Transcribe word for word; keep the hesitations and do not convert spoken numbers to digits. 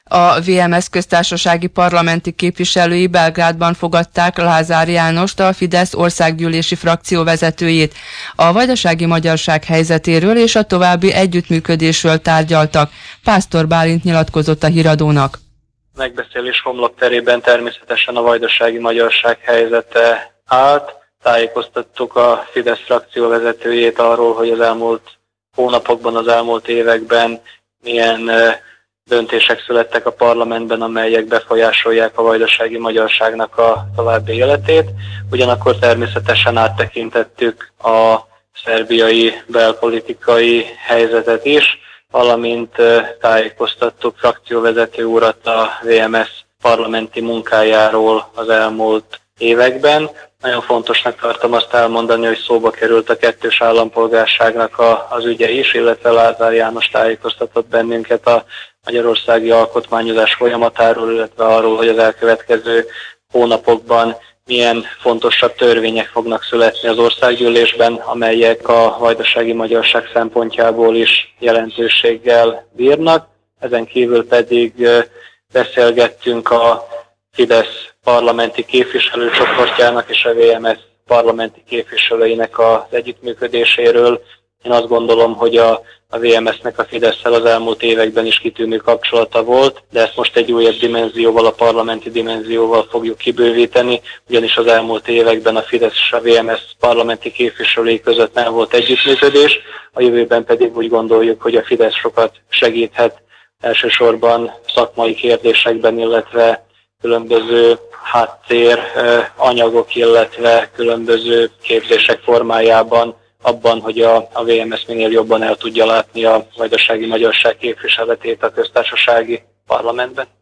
A vé em es köztársasági parlamenti képviselői Belgrádban fogadták Lázár Jánost, a Fidesz országgyűlési frakció vezetőjét. A vajdasági magyarság helyzetéről és a további együttműködésről tárgyaltak. Pásztor Bálint nyilatkozott a Híradónak. Megbeszélés homlokterében természetesen a vajdasági magyarság helyzete állt. Tájékoztattuk a Fidesz frakció vezetőjét arról, hogy az elmúlt hónapokban, az elmúlt években milyen döntések születtek a parlamentben, amelyek befolyásolják a vajdasági magyarságnak a további életét. Ugyanakkor természetesen áttekintettük a szerbiai belpolitikai helyzetet is, valamint tájékoztattuk frakcióvezető urat a vé em es parlamenti munkájáról az elmúlt években. Nagyon fontosnak tartom azt elmondani, hogy szóba került a kettős állampolgárságnak a, az ügye is, illetve Lázár János tájékoztatott bennünket a magyarországi alkotmányozás folyamatáról, illetve arról, hogy az elkövetkező hónapokban milyen fontosabb törvények fognak születni az országgyűlésben, amelyek a vajdasági magyarság szempontjából is jelentőséggel bírnak. Ezen kívül pedig beszélgettünk a Fidesz parlamenti képviselőcsoportjának és a vé em es parlamenti képviselőinek az együttműködéséről. Én azt gondolom, hogy a, a vé em es-nek a Fidesszel az elmúlt években is kitűnő kapcsolata volt, de ezt most egy újabb dimenzióval, a parlamenti dimenzióval fogjuk kibővíteni, ugyanis az elmúlt években a Fidesz és a vé em es parlamenti képviselői között nem volt együttműködés, a jövőben pedig úgy gondoljuk, hogy a Fidesz sokat segíthet elsősorban szakmai kérdésekben, illetve különböző háttér anyagok, illetve különböző képzések formájában abban, hogy a, a vé em es minél jobban el tudja látni a vajdasági magyarság képviseletét a köztársasági parlamentben.